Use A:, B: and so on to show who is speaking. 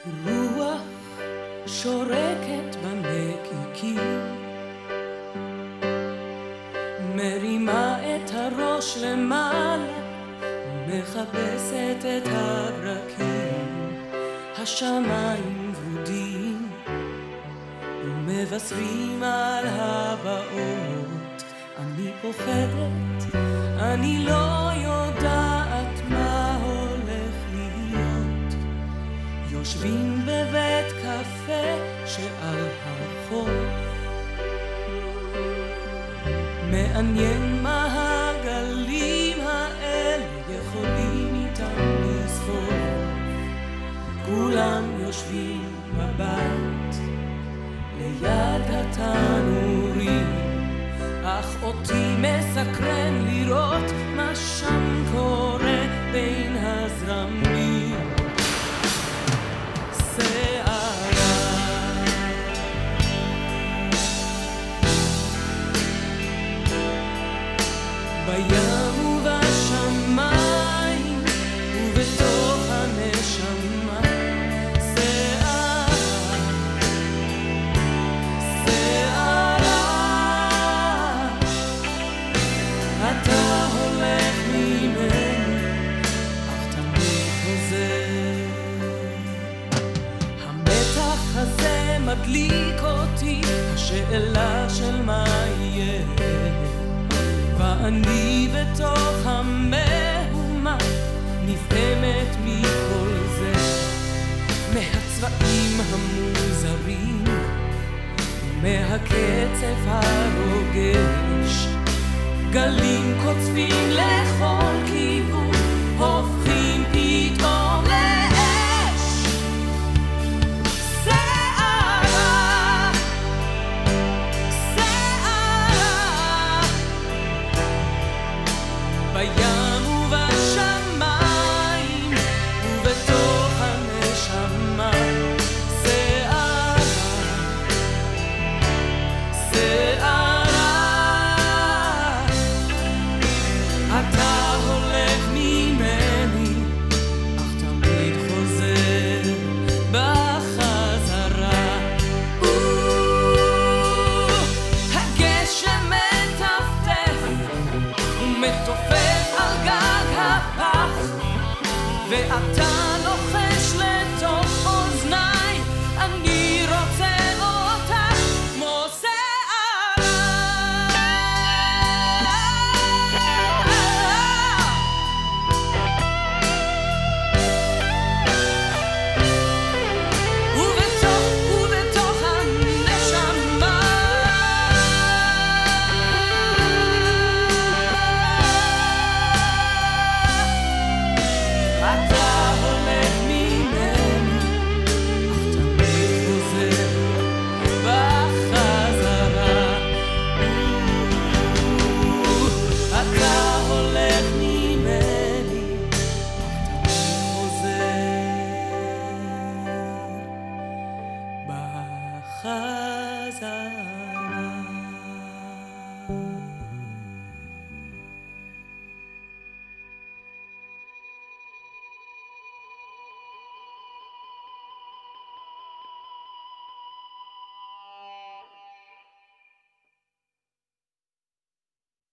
A: רוח שורקת במקיקים, מרימה את הראש למעלה, מחפשת את הברקים. השמיים ורודים ומבשרים על הבאות. אני פוחדת, אני לא יודעת מה הולך להיות. יושבים בבית קפה שעל החוף, מעניין מה הגלים האלה יכולים איתם לסחוף. כולם יושבים בבית ליד התנורים, אך אותי מסקרן לראות מה שם קורה בין הזרמים. בים ובשמיים ובתוך הנשמה, שערה, שערה, אתה הולך ממני אך תמיד חוזר. המתח הזה מדליק אותי, השאלה של מה יהיה, ואני בתוך המהומה נפעמת מכל זה, מהצבעים המוזרים ומהקצב הרוגש. גלים קוצפים לכל כיוון, הופכים פתאום לאש. שערה, שערה, בים ובשמיים ובתוך הנשמה, שערה, שערה, אתה הולך ממני אך תמיד חוזר בחזרה. הגשם מטפטף ומתופף על גג הפח, ואתה לוחש לתוך אוזניי, אני רוצה אותך כמו שערה. ובתוך הנשמה, אתה הולך ממני אך תמיד חוזר בחזרה. אתה הולך ממני אך תמיד חוזר בחזרה.